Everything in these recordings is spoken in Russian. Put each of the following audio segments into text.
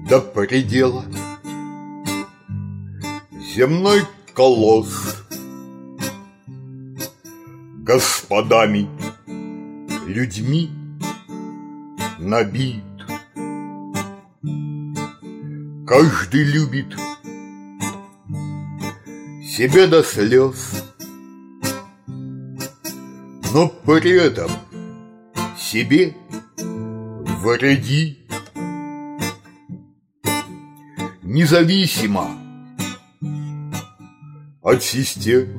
до предела. Земной колосс господами, людьми набит. Каждый любит себя до слез, но при этом себе вредит. Независимо от системы,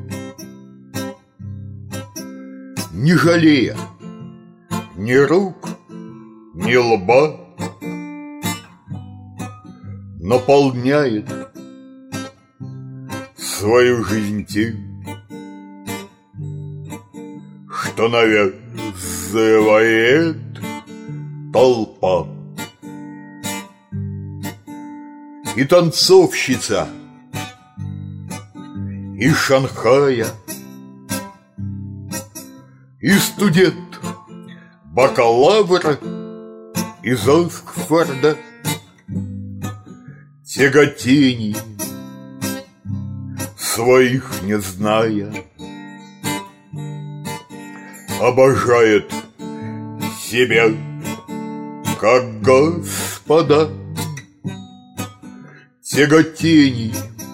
не жалея ни рук, ни лба, наполняет свою жизнь тем, что навязывает толпа. И танцовщица из Шанхая, и студент, бакалавр из Оксфорда, тяготений своих не зная, обожает себя как господа. Тяготений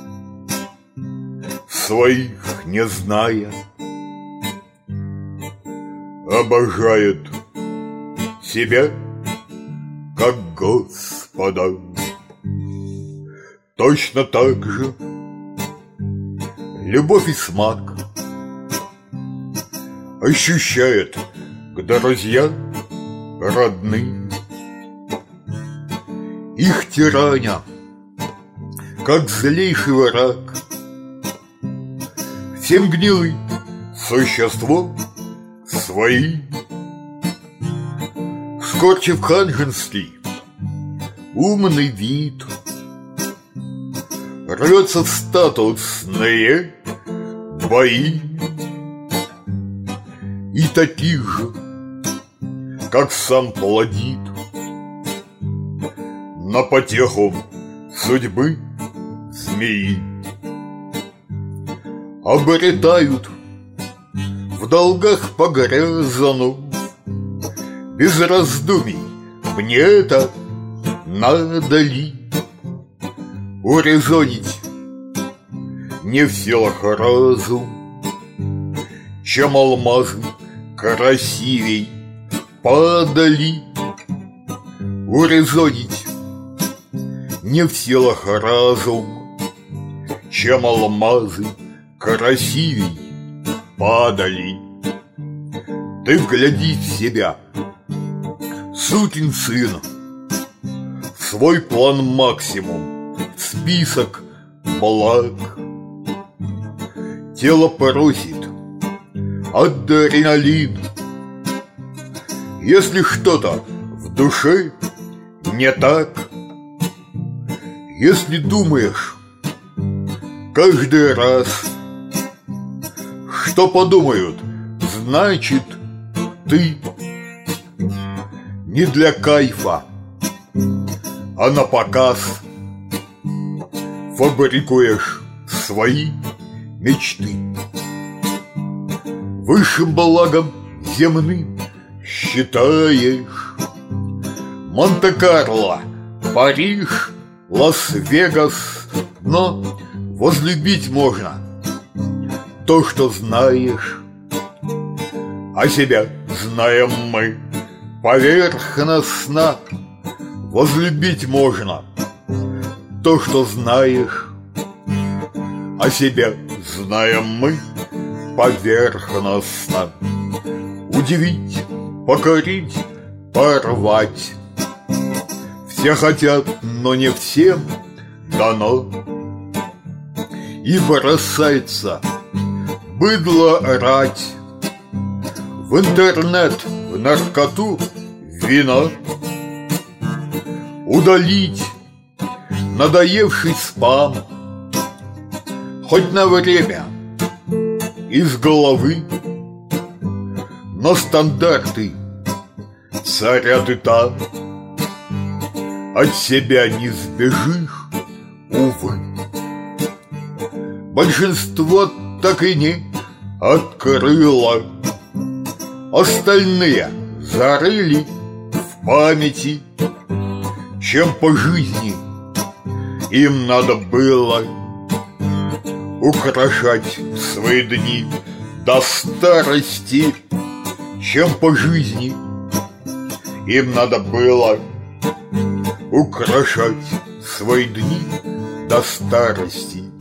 своих не зная, обожает себя как господа. Точно так же любовь и смак ощущает к друзьям родным. Их тираня, как злейший враг, всем гнилым существом своим. Скорчив ханжинский умный вид, рвется в статусные бои. И таких же, как сам плодит, на потеху судьбы змеи, обретают в долгах погрязанув, без раздумий мне это надо ли. Урезонить не в силах разум, чем алмазы красивей падали. Урезонить не в силах разум, чем алмазы красивей падали. Ты вгляди в себя, сукин сын, в свой план максимум, в список благ. Тело просит адреналин. Если что-то в душе не так, если думаешь каждый раз, что подумают, значит ты не для кайфа, а на показ фабрикуешь свои мечты. Высшим благом земным считаешь Монте-Карло, Париж, Лас-Вегас, но возлюбить можно то, что знаешь. А себя знаем мы поверхностно. Возлюбить можно то, что знаешь. А себя знаем мы поверхностно. Удивить, покорить, порвать. Все хотят, но не всем дано. И бросается быдло рать в интернет, в наркоту, в вино. Удалить надоевший спам хоть на время из головы, но стандарты царят и там. от себя не сбежишь, увы. Большинство так и не открыло, остальные зарыли в памяти, чем по жизни им надо было украшать свои дни до старости, чем по жизни им надо было украшать свои дни до старости.